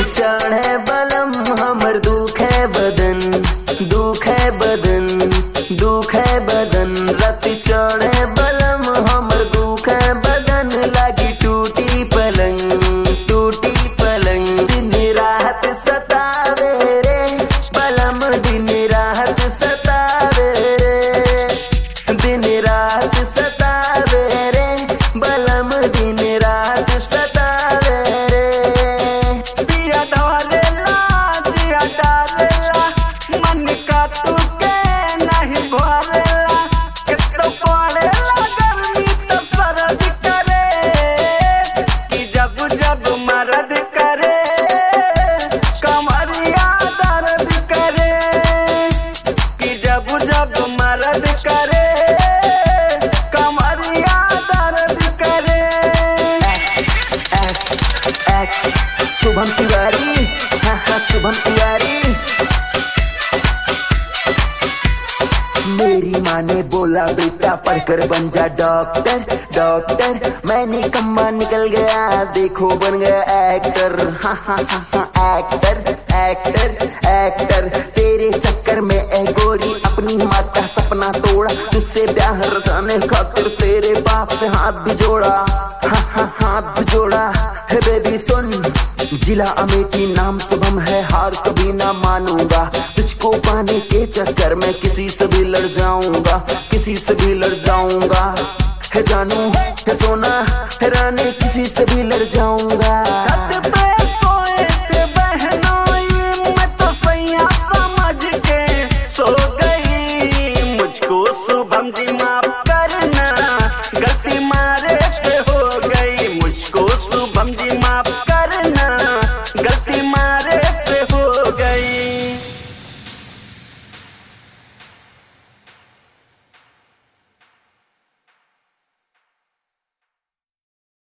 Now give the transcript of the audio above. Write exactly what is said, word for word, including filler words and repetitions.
चढ़े बलम हमर दुख है बदन, दुख है बदन, दुख है बदन। रति चढ़े बलम हमर दुख है बदन, लागी टूटी पलंग, टूटी पलंग। दिन रात सतावे रे बलम, दिन रात सतावे रे, दिन रात सतावे रे बलम, दिन रात सतावे रे। पिया धरेला जिया डालेला, मन का तुके नहीं भरेला। कितो पड़ेला गर्मी तो सरद करे, कि जब जब मरद करे कमरिया दर्द करे, कि जब जब मरद करे कमरिया दर्द करे। एक्स एक्स शुभम तिवारी, हाँ हाँ शुभम तिवारी। मेरी माँ ने बोला बेटा पढ़कर बन जा डॉक्टर, डॉक्टर। मैंने कम्मा निकल गया देखो बन गया एक्टर, हाँ हाँ हाँ हाँ एक्टर, एक्टर, एक्टर। तेरे चक्कर में ए गोरी अपनी माँ का सपना तोड़ा, तुझसे ब्याह रचाने खातिर तेरे बाप से हाथ भी जोड़ा, हाँ हाँ हाथ भी जोड़ा। है बेबी सुन, जिला अमेठी नाम शुभम है, हार कभी ना मानूंगा। तुझको पाने के चक्कर में किसी से भी लड़ जाऊंगा, किसी से भी लड़ जाऊंगा। है जानू है सोना है रानी, किसी से भी लड़ जाऊंगा। छत पे